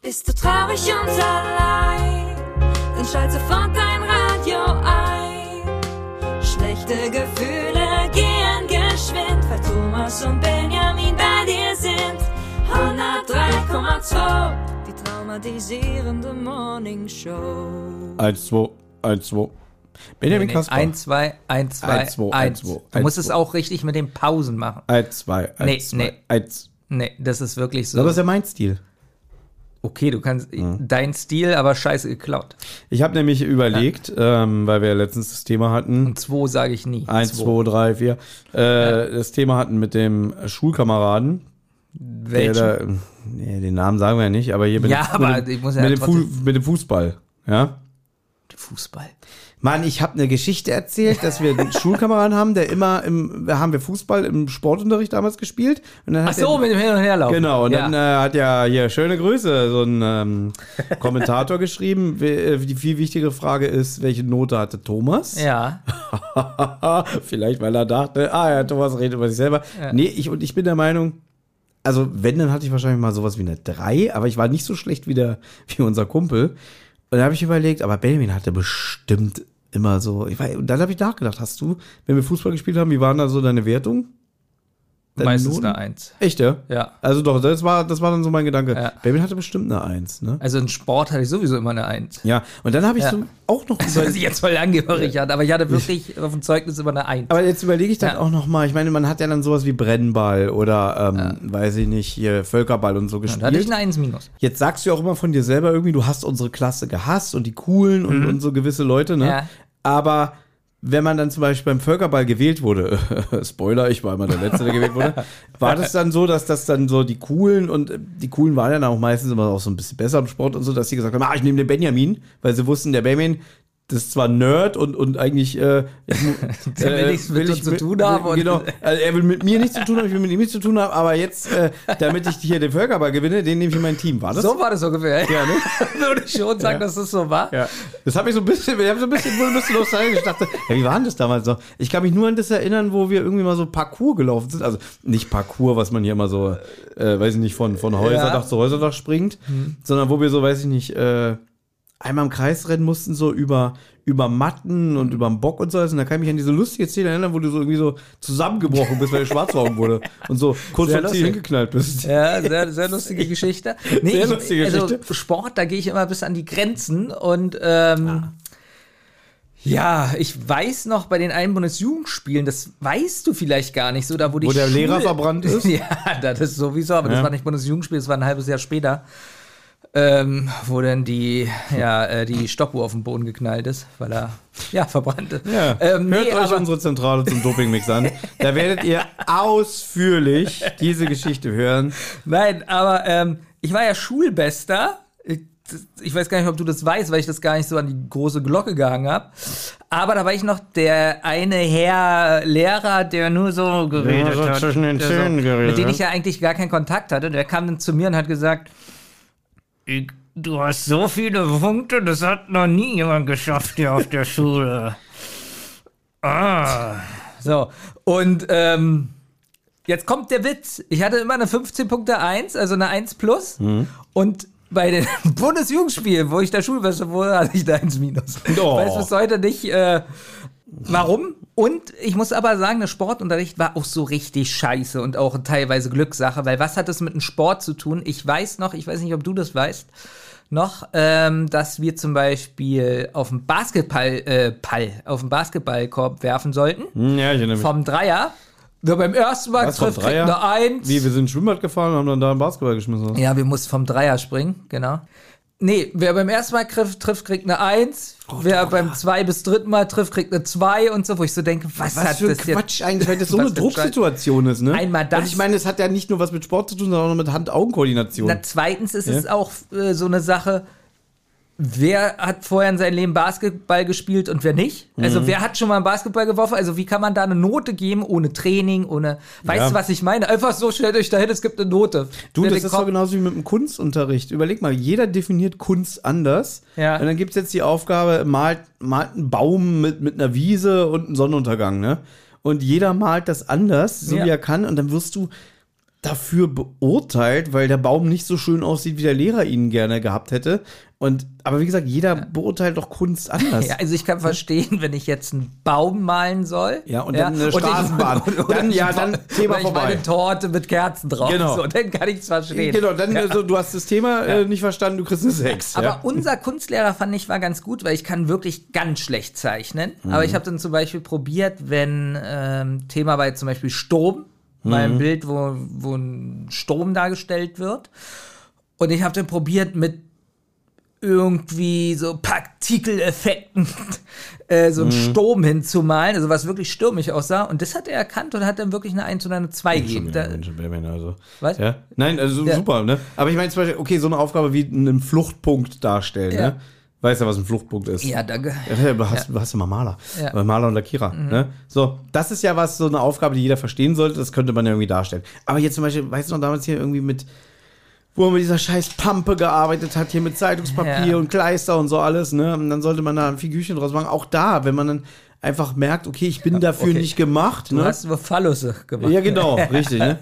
Bist du traurig und allein, dann schalt sofort dein Radio ein. Schlechte Gefühle gehen geschwind, weil Thomas und Benjamin bei dir sind. 103,2, die traumatisierende Morning Show. 1, 2, 1, 2. Benjamin Kasper. 1, 2, 1, 2, 1, 2. 1, 2. Du musst es auch richtig mit den Pausen machen. 1, 2, 1, 2, 1. Nee, das ist wirklich so. Aber das ist ja mein Stil. Okay, du kannst dein Stil, aber scheiße geklaut. Ich habe nämlich überlegt, weil wir ja letztens das Thema hatten. Und 2 sage ich nie. 1, 2, 3, 4. Das Thema hatten mit dem Schulkameraden. Welchen? Nee, den Namen sagen wir ja nicht, aber hier mit dem Fußball. Ja? Fußball. Mann, ich habe eine Geschichte erzählt, dass wir einen Schulkameraden haben, der immer haben wir Fußball im Sportunterricht damals gespielt. Und dann mit dem Hin- und Herlaufen. Genau, und dann hat ja hier schöne Grüße so ein Kommentator geschrieben. Die viel wichtigere Frage ist, welche Note hatte Thomas? Ja. Vielleicht, weil er dachte, ja, Thomas redet über sich selber. Ja. Nee, ich bin der Meinung, also wenn, dann hatte ich wahrscheinlich mal sowas wie eine 3, aber ich war nicht so schlecht wie unser Kumpel. Und dann habe ich überlegt, aber Benjamin hatte bestimmt immer so, und dann habe ich nachgedacht, wenn wir Fußball gespielt haben, wie waren da so deine Wertungen? Meistens eine 1. Echt, ja? Ja. Also doch, das war dann so mein Gedanke. Ja. Benjamin hatte bestimmt eine 1, ne? Also in Sport hatte ich sowieso immer eine 1. Ja, und dann habe ich so auch noch das hört sich jetzt voll angehörig an, aber ich hatte wirklich auf dem Zeugnis immer eine 1. Aber jetzt überlege ich dann auch noch mal, ich meine, man hat ja dann sowas wie Brennball oder, weiß ich nicht, hier Völkerball und so gespielt. Da hatte ich eine 1-. Jetzt sagst du ja auch immer von dir selber irgendwie, du hast unsere Klasse gehasst und die coolen und so gewisse Leute, ne? Ja. Aber wenn man dann zum Beispiel beim Völkerball gewählt wurde, Spoiler, ich war immer der Letzte, der gewählt wurde, war das dann so, dass das dann so die Coolen, und die Coolen waren dann auch meistens immer auch so ein bisschen besser im Sport und so, dass sie gesagt haben, ich nehme den Benjamin, weil sie wussten, der Benjamin, das ist zwar Nerd und eigentlich der will nichts mit uns zu tun haben. Genau, also er will mit mir nichts zu tun haben, ich will mit ihm nichts zu tun haben, aber jetzt, damit ich hier den Völkerball gewinne, den nehme ich in mein Team. War das? So war das ungefähr. Ja, ne? Würde ich schon sagen, dass das so war. Ja. Das habe ich ich habe so ein bisschen nostalgisch. Ich dachte, wie war denn das damals noch? Ich kann mich nur an das erinnern, wo wir irgendwie mal so Parcours gelaufen sind. Also nicht Parcours, was man hier immer so, weiß ich nicht, von Häuserdach zu Häuserdach springt, sondern wo wir so, weiß ich nicht, einmal im Kreis rennen mussten, so über Matten und über den Bock und so. Und da kann ich mich an diese lustige Szene erinnern, wo du so irgendwie so zusammengebrochen bist, weil du schwarzaugen wurde und so kurz vom Ziel hingeknallt bist. Ja, sehr, sehr lustige Geschichte. Sehr lustige Geschichte. Also Sport, da gehe ich immer bis an die Grenzen und ja, ich weiß noch bei den Bundesjugendspielen, das weißt du vielleicht gar nicht so, da wo der Lehrer verbrannt ist? Ja, das ist sowieso, aber das war nicht Bundesjugendspiel, das war ein halbes Jahr später. Wo dann die Stoppuhr auf den Boden geknallt ist, weil er verbrannt ist. Ja. Hört euch unsere Zentrale zum Dopingmix an. Da werdet ihr ausführlich diese Geschichte hören. Nein, aber ich war ja Schulbester. Ich weiß gar nicht, ob du das weißt, weil ich das gar nicht so an die große Glocke gehangen habe. Aber da war ich noch der eine Herr Lehrer, der nur so geredet hat. Zwischen den Zähnen geredet. Mit dem ich ja eigentlich gar keinen Kontakt hatte. Der kam dann zu mir und hat gesagt, du hast so viele Punkte, das hat noch nie jemand geschafft hier auf der Schule. So, und jetzt kommt der Witz. Ich hatte immer eine 15.1, also eine 1 plus. Und bei den Bundesjugendspielen, wo ich der Schulbeste wurde, hatte ich eine 1 minus. Ich weiß bis heute nicht, warum. Und ich muss aber sagen, der Sportunterricht war auch so richtig scheiße und auch teilweise Glückssache, weil was hat das mit dem Sport zu tun? Ich weiß nicht, ob du das weißt, dass wir zum Beispiel auf dem Basketballkorb werfen sollten. Ja, ich erinnere mich. Vom Dreier. Wir beim ersten Mal trifft eine 1. Wie, wir sind Schwimmbad gefahren und haben dann da einen Basketball geschmissen. Ja, wir mussten vom Dreier springen, genau. Nee, wer beim ersten Mal trifft, kriegt eine 1. Wer beim 2. bis 3. Mal trifft, kriegt eine 2 und so, wo ich so denke, was hat für das Quatsch eigentlich, weil das so eine Drucksituation ist, ne? Einmal das. Und ich meine, es hat ja nicht nur was mit Sport zu tun, sondern auch mit Hand-Augen-Koordination. Na, zweitens ist es auch so eine Sache, wer hat vorher in seinem Leben Basketball gespielt und wer nicht? Also wer hat schon mal einen Basketball geworfen? Also wie kann man da eine Note geben, ohne Training, ohne... Weißt du, was ich meine? Einfach so, stellt euch dahin, es gibt eine Note. Du, das ist doch genauso wie mit dem Kunstunterricht. Überleg mal, jeder definiert Kunst anders. Ja. Und dann gibt es jetzt die Aufgabe, malt einen Baum mit einer Wiese und einen Sonnenuntergang, ne? Und jeder malt das anders, so wie er kann. Und dann wirst du dafür beurteilt, weil der Baum nicht so schön aussieht, wie der Lehrer ihn gerne gehabt hätte. Aber wie gesagt, jeder beurteilt doch Kunst anders. Ja, also ich kann verstehen, wenn ich jetzt einen Baum malen soll. Ja, und dann eine Straßenbahn. Dann Thema vorbei. Eine Torte mit Kerzen drauf. Genau. So, dann kann ich es verstehen. Genau, dann so, du hast das Thema nicht verstanden, du kriegst eine 6. Aber unser Kunstlehrer, fand ich, war ganz gut, weil ich kann wirklich ganz schlecht zeichnen. Aber ich habe dann zum Beispiel probiert, wenn Thema war jetzt zum Beispiel Sturm, bei einem Bild, wo ein Sturm dargestellt wird. Und ich habe dann probiert, mit irgendwie so Partikeleffekten so einen Sturm hinzumalen, also was wirklich stürmisch aussah. Und das hat er erkannt und hat dann wirklich eine 1 oder eine 2 gegeben. Also. Was? Ja? Nein, also super, ne? Aber ich meine zum Beispiel, okay, so eine Aufgabe wie einen Fluchtpunkt darstellen, ne? Weißt du, was ein Fluchtpunkt ist? Ja, danke. Du hast immer Maler. Ja. Maler und Lackierer. Ne? So, das ist ja so eine Aufgabe, die jeder verstehen sollte. Das könnte man ja irgendwie darstellen. Aber jetzt zum Beispiel, weißt du noch, damals hier irgendwie wo man mit dieser scheiß Pampe gearbeitet hat, hier mit Zeitungspapier und Kleister und so alles, ne? Und dann sollte man da ein Figürchen draus machen. Auch da, wenn man dann einfach merkt, okay, ich bin dafür nicht gemacht. Du hast nur Phallusse gemacht. Ja, genau, richtig. Ne?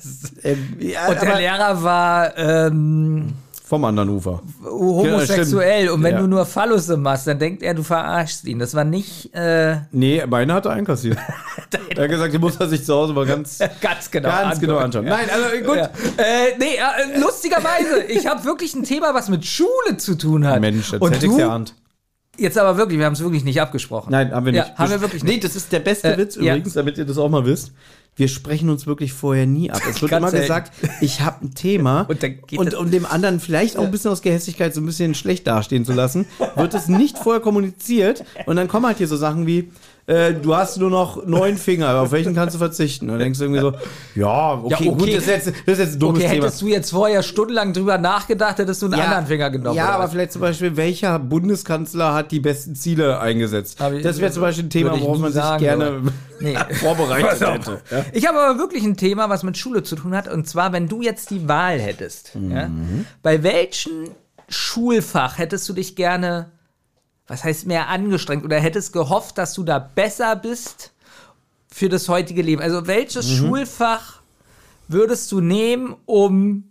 Und der Lehrer war vom anderen Ufer. Homosexuell. Und wenn du nur Phallusse machst, dann denkt er, du verarschst ihn. Das war nicht... Nee, meine hat er einkassiert. Er hat gesagt, die muss er sich zu Hause mal ganz genau anschauen. Ja. Nein, also gut. Ja. Lustigerweise, ich habe wirklich ein Thema, was mit Schule zu tun hat. Mensch, das hätte ich geahnt. Jetzt aber wirklich, wir haben es wirklich nicht abgesprochen. Nein, haben wir nicht. Ja, haben wir wirklich nicht. Nee, das ist der beste Witz übrigens, damit ihr das auch mal wisst. Wir sprechen uns wirklich vorher nie ab. Es wird immer gesagt, ich habe ein Thema und um dem anderen vielleicht auch ein bisschen aus Gehässigkeit so ein bisschen schlecht dastehen zu lassen, wird es nicht vorher kommuniziert und dann kommen halt hier so Sachen wie, du hast nur noch 9 Finger, auf welchen kannst du verzichten? Und dann denkst du irgendwie so, okay, gut, das ist jetzt ein dummes Thema. Hättest du jetzt vorher stundenlang drüber nachgedacht, hättest du einen anderen Finger genommen. Ja, aber vielleicht zum Beispiel, welcher Bundeskanzler hat die besten Ziele eingesetzt? Das wäre zum Beispiel ein Thema, worauf man sich gerne vorbereitet hätte. Ja? Ich habe aber wirklich ein Thema, was mit Schule zu tun hat, und zwar, wenn du jetzt die Wahl hättest, bei welchem Schulfach hättest du dich gerne, was heißt mehr angestrengt, oder hättest gehofft, dass du da besser bist für das heutige Leben? Also welches Schulfach würdest du nehmen, um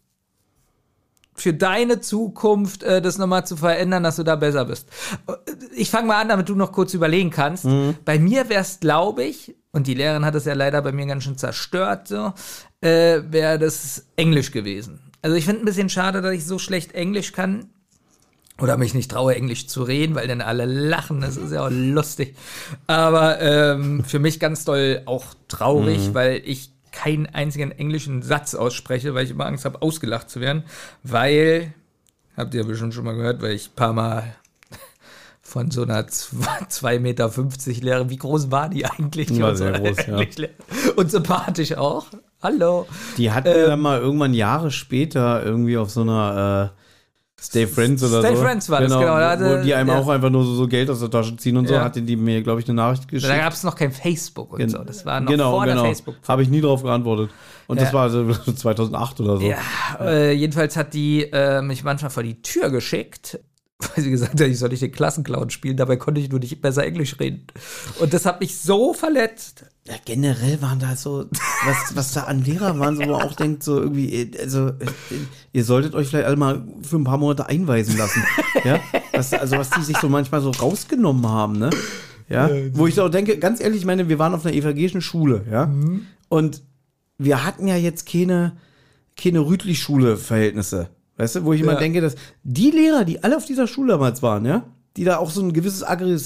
für deine Zukunft das nochmal zu verändern, dass du da besser bist? Ich fange mal an, damit du noch kurz überlegen kannst. Bei mir wäre es, glaube ich, und die Lehrerin hat es ja leider bei mir ganz schön zerstört, so, wäre das Englisch gewesen. Also ich finde ein bisschen schade, dass ich so schlecht Englisch kann. Oder mich nicht traue, Englisch zu reden, weil dann alle lachen. Das ist ja auch lustig. Aber für mich ganz doll auch traurig, weil ich keinen einzigen englischen Satz ausspreche, weil ich immer Angst habe, ausgelacht zu werden. Weil, habt ihr bestimmt schon mal gehört, weil ich ein paar Mal von so einer 2,50 Meter Lehrerin, wie groß war die eigentlich? Die war sehr groß, ja. Und sympathisch auch. Hallo. Die hatten wir dann mal irgendwann Jahre später irgendwie auf so einer Stay Friends oder so. Stay Friends war das, genau. Wo die einem auch einfach nur so Geld aus der Tasche ziehen und so, hatte die mir, glaube ich, eine Nachricht geschickt. Da gab es noch kein Facebook und so. Das war noch vor der Facebook. Habe ich nie drauf geantwortet. Und das war also 2008 oder so. Ja, jedenfalls hat die mich manchmal vor die Tür geschickt, weil sie gesagt hat, ich soll nicht den Klassenclown spielen. Dabei konnte ich nur nicht besser Englisch reden. Und das hat mich so verletzt. Ja, generell waren da so, was da an Lehrer waren, so, wo man auch denkt, so irgendwie, also, ihr solltet euch vielleicht alle mal für ein paar Monate einweisen lassen. Ja? Was die sich so manchmal so rausgenommen haben, ne? Ja? Wo ich so denke, ganz ehrlich, ich meine, wir waren auf einer evangelischen Schule, ja? Und wir hatten ja jetzt keine Rütli-Schule-Verhältnisse. Weißt du, wo ich immer denke, dass die Lehrer, die alle auf dieser Schule damals waren, ja, die da auch so ein gewisses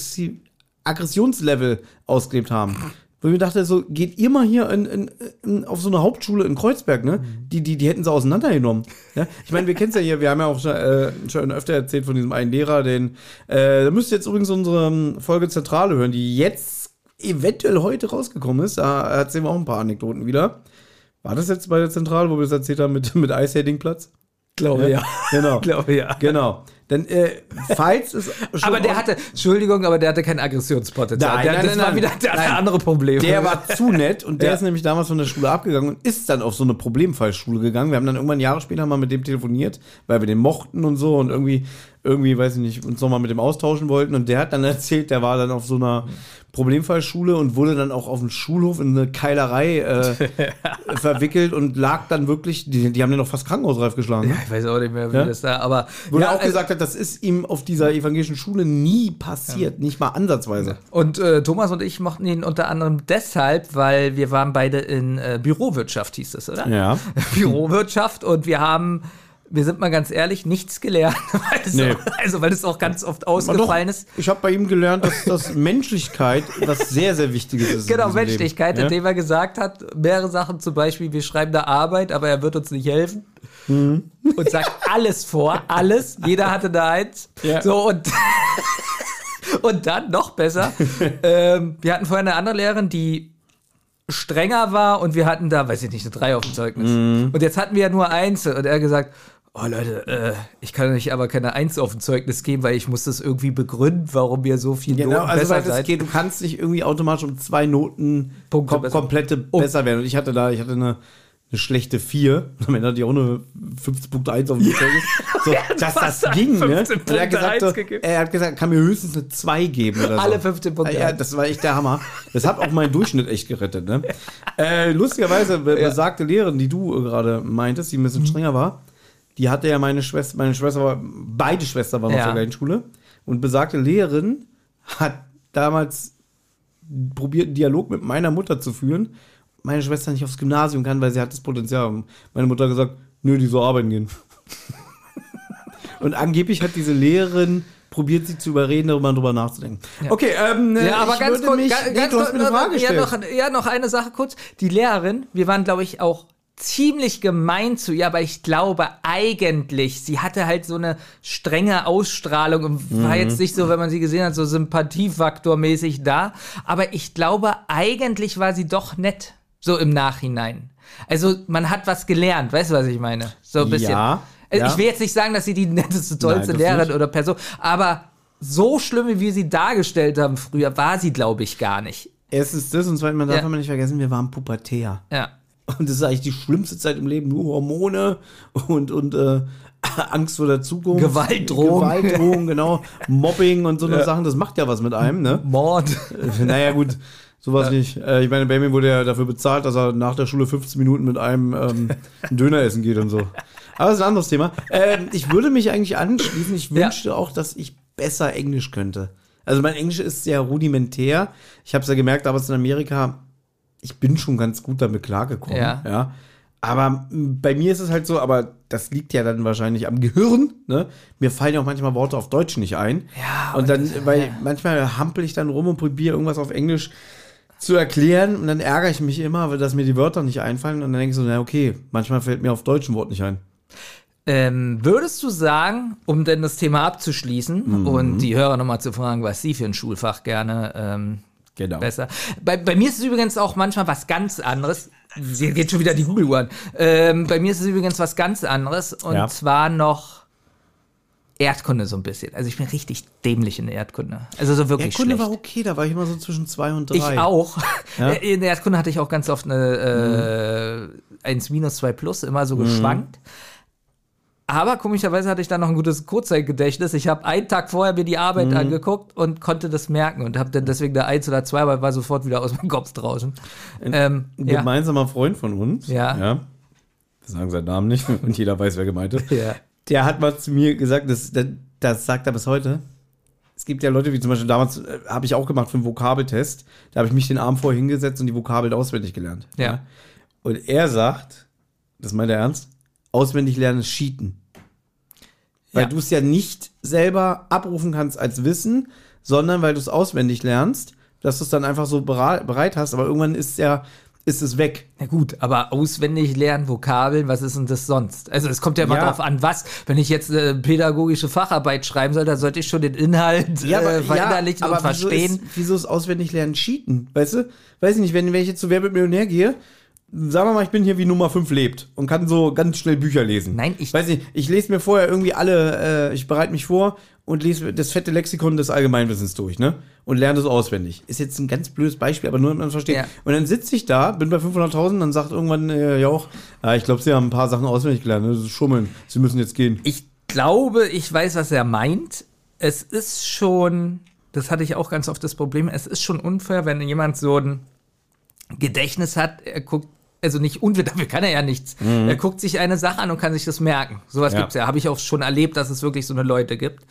Aggressionslevel ausgelebt haben, wo ich mir dachte, so, geht ihr mal hier auf so eine Hauptschule in Kreuzberg, ne? Die hätten sie auseinandergenommen. Ja? Ich meine, wir kennen es ja hier, wir haben ja auch schon öfter erzählt von diesem einen Lehrer, da müsst ihr jetzt übrigens unsere Folge Zentrale hören, die jetzt eventuell heute rausgekommen ist. Da erzählen wir auch ein paar Anekdoten wieder. War das jetzt bei der Zentrale, wo wir das erzählt haben mit Eishädingplatz? Glaube ja. Genau. Glaube ja. Genau. Dann, falls es schon Aber der hatte kein Aggressionspotenzial. Das war wieder andere Probleme. Der war zu nett und der ist nämlich damals von der Schule abgegangen und ist dann auf so eine Problemfallschule gegangen. Wir haben dann irgendwann Jahre später mal mit dem telefoniert, weil wir den mochten und so und irgendwie, weiß ich nicht, uns nochmal mit dem austauschen wollten. Und der hat dann erzählt, der war dann auf so einer Problemfallschule und wurde dann auch auf dem Schulhof in eine Keilerei verwickelt und lag dann wirklich, die haben den noch fast krankenhausreif geschlagen. Ja, ich weiß auch nicht mehr, wie das da, aber... Wo er auch gesagt hat, das ist ihm auf dieser evangelischen Schule nie passiert, nicht mal ansatzweise. Und Thomas und ich mochten ihn unter anderem deshalb, weil wir waren beide in Bürowirtschaft, hieß das, oder? Ja. Bürowirtschaft und wir sind mal ganz ehrlich, nichts gelernt, weil es auch ganz oft ausgefallen ist. Ich habe bei ihm gelernt, dass Menschlichkeit was sehr, sehr Wichtiges ist. Genau, Menschlichkeit, indem er gesagt hat, mehrere Sachen, zum Beispiel, wir schreiben da Arbeit, aber er wird uns nicht helfen. Und sagt alles vor, alles. Jeder hatte da eins. Ja. So, und dann noch besser. Wir hatten vorher eine andere Lehrerin, die strenger war und wir hatten da, weiß ich nicht, eine 3 auf dem Zeugnis. Und jetzt hatten wir ja nur 1 und er hat gesagt, oh Leute, ich kann euch aber keine 1 auf dem Zeugnis geben, weil ich muss das irgendwie begründen, warum ihr so viel Noten besser seid. Du kannst nicht irgendwie automatisch um 2 Noten komplette besser werden. Und ich hatte eine schlechte 4. Am Ende hatte ich auch eine 15.1 auf dem Zeugnis. So, dass das ging, ne? Und er hat gesagt, kann mir höchstens eine 2 geben oder so. Alle 15.1. Ja, das war echt der Hammer. Das hat auch meinen Durchschnitt echt gerettet, ne? Lustigerweise, besagte Lehrerin, die du gerade meintest, die ein bisschen strenger war, die hatte ja beide Schwestern waren auf der gleichen Schule. Und besagte Lehrerin hat damals probiert, einen Dialog mit meiner Mutter zu führen. Meine Schwester nicht aufs Gymnasium kann, weil sie hat das Potenzial. Meine Mutter hat gesagt, nö, die soll arbeiten gehen. Und angeblich hat diese Lehrerin probiert, sie zu überreden, darüber nachzudenken. Ja. Okay, aber ganz kurz, du hast mir eine Frage gestellt. Noch eine Sache kurz. Die Lehrerin, wir waren, glaube ich, auch ziemlich gemein zu ihr, aber ich glaube eigentlich, sie hatte halt so eine strenge Ausstrahlung und war jetzt nicht so, wenn man sie gesehen hat, so Sympathiefaktormäßig da. Aber ich glaube, eigentlich war sie doch nett, so im Nachhinein. Also man hat was gelernt, weißt du, was ich meine? So ein bisschen. Ja. Ich will jetzt nicht sagen, dass sie die netteste, tollste Lehrerin oder Person, aber so schlimm, wie wir sie dargestellt haben früher, war sie, glaube ich, gar nicht. Erstens das und zweitens, man darf nicht vergessen, wir waren pubertär. Ja. Und das ist eigentlich die schlimmste Zeit im Leben, nur Hormone und Angst vor der Zukunft. Gewaltdrohung, genau. Mobbing und so eine Sachen, das macht ja was mit einem, ne? Mord. Naja, gut, sowas nicht. Ich meine, bei mir wurde ja dafür bezahlt, dass er nach der Schule 15 Minuten mit einem einen Döner essen geht und so. Aber das ist ein anderes Thema. Ich würde mich eigentlich anschließen. Ich wünschte auch, dass ich besser Englisch könnte. Also mein Englisch ist sehr rudimentär. Ich habe es ja gemerkt, damals in Amerika, ich bin schon ganz gut damit klargekommen. Ja. Aber bei mir ist es halt so, aber das liegt ja dann wahrscheinlich am Gehirn, ne? Mir fallen ja auch manchmal Worte auf Deutsch nicht ein. Ja. Und dann, manchmal hampel ich dann rum und probiere irgendwas auf Englisch zu erklären und dann ärgere ich mich immer, dass mir die Wörter nicht einfallen und dann denke ich so, na okay, manchmal fällt mir auf Deutsch ein Wort nicht ein. Würdest du sagen, um denn das Thema abzuschließen und die Hörer nochmal zu fragen, was sie für ein Schulfach gerne genau. besser. Bei mir ist es übrigens auch manchmal was ganz anderes. Hier geht schon wieder die Google-Uhr an. Bei mir ist es übrigens was ganz anderes und zwar noch Erdkunde so ein bisschen. Also ich bin richtig dämlich in der Erdkunde. Also so wirklich Erdkunde schlecht. War okay, da war ich immer so zwischen 2 und 3. Ich auch. Ja? In der Erdkunde hatte ich auch ganz oft eine 1 minus 2 plus, immer so geschwankt. Aber komischerweise hatte ich dann noch ein gutes Kurzzeitgedächtnis. Ich habe einen Tag vorher mir die Arbeit angeguckt und konnte das merken und habe dann deswegen eine 1 oder 2, aber war sofort wieder aus meinem Kopf draußen. Ein gemeinsamer Freund von uns, wir sagen seinen Namen nicht und jeder weiß, wer gemeint ist, der hat mal zu mir gesagt, das sagt er bis heute, es gibt ja Leute, wie zum Beispiel damals, habe ich auch gemacht für einen Vokabeltest, da habe ich mich den Abend vorher hingesetzt und die Vokabeln auswendig gelernt. Ja. Und er sagt, das meint er ernst, auswendig lernen ist Cheaten. Weil du es ja nicht selber abrufen kannst als Wissen, sondern weil du es auswendig lernst, dass du es dann einfach so bereit hast, aber irgendwann ist es weg. Na gut, aber auswendig lernen, Vokabeln, was ist denn das sonst? Also es kommt ja immer drauf an, was. Wenn ich jetzt eine pädagogische Facharbeit schreiben soll, dann sollte ich schon den Inhalt verinnerlichen und verstehen. Wieso ist auswendig lernen Cheaten? Weißt du? Weiß ich nicht, wenn ich jetzt zu Wer wird Millionär gehe, sagen wir mal, ich bin hier wie Nummer 5 lebt und kann so ganz schnell Bücher lesen. Nein, weiß nicht, ich lese mir vorher irgendwie ich bereite mich vor und lese das fette Lexikon des Allgemeinwissens durch, ne? Und lerne das auswendig. Ist jetzt ein ganz blödes Beispiel, aber nur, damit man es versteht. Ja. Und dann sitze ich da, bin bei 500.000, dann sagt irgendwann Jauch, ich glaube, Sie haben ein paar Sachen auswendig gelernt, das ist Schummeln, Sie müssen jetzt gehen. Ich glaube, ich weiß, was er meint. Es ist schon, das hatte ich auch ganz oft das Problem, es ist schon unfair, wenn jemand so ein Gedächtnis hat, er guckt, also nicht unfair, dafür kann er ja nichts. Er guckt sich eine Sache an und kann sich das merken. Sowas gibt's ja, habe ich auch schon erlebt, dass es wirklich so eine Leute gibt.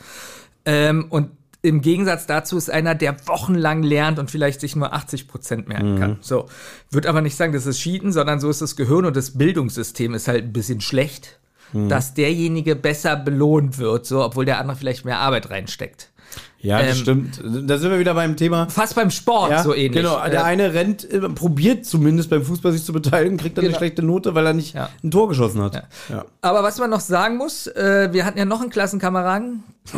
Und im Gegensatz dazu ist einer, der wochenlang lernt und vielleicht sich nur 80% merken kann. So, würde aber nicht sagen, das ist Cheaten, sondern so ist das Gehirn und das Bildungssystem ist halt ein bisschen schlecht, dass derjenige besser belohnt wird, so, obwohl der andere vielleicht mehr Arbeit reinsteckt. Ja, das stimmt. Da sind wir wieder beim Thema. Fast beim Sport so ähnlich. Genau, der eine rennt, probiert zumindest beim Fußball sich zu beteiligen, kriegt dann eine schlechte Note, weil er nicht ein Tor geschossen hat. Ja. Aber was man noch sagen muss, wir hatten ja noch einen Klassenkameraden,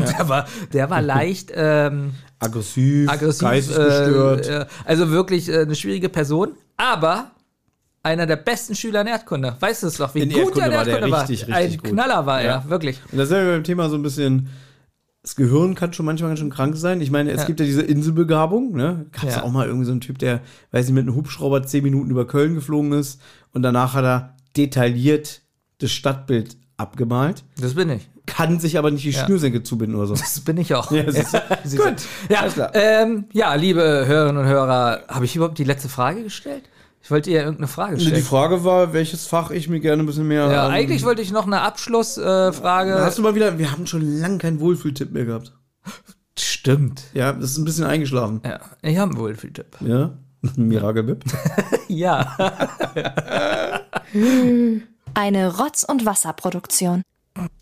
der war leicht aggressiv, geistesgestört. Also wirklich eine schwierige Person, aber einer der besten Schüler in Erdkunde. Weißt du es doch, wie gut er in Erdkunde war? Richtig ein gut. Knaller war er, wirklich. Und da sind wir beim Thema so ein bisschen. Das Gehirn kann schon manchmal ganz schön krank sein. Ich meine, es gibt ja diese Inselbegabung, ne? Gab's ja auch mal irgendwie so einen Typ, der, weiß ich, mit einem Hubschrauber 10 Minuten über Köln geflogen ist und danach hat er detailliert das Stadtbild abgemalt. Das bin ich. Kann sich aber nicht die Schnürsenkel zubinden oder so. Das bin ich auch. Ja, gut. Ja, alles klar. Liebe Hörerinnen und Hörer, habe ich überhaupt die letzte Frage gestellt? Ich wollte ihr irgendeine Frage stellen. Die Frage war, welches Fach ich mir gerne ein bisschen mehr... Ja, eigentlich wollte ich noch eine Abschlussfrage... Hast du mal wieder... Wir haben schon lange keinen Wohlfühltipp mehr gehabt. Stimmt. Ja, das ist ein bisschen eingeschlafen. Ja, ich habe einen Wohlfühltipp. Ja? Miracle-Bib? Ja. Eine Rotz- und Wasserproduktion.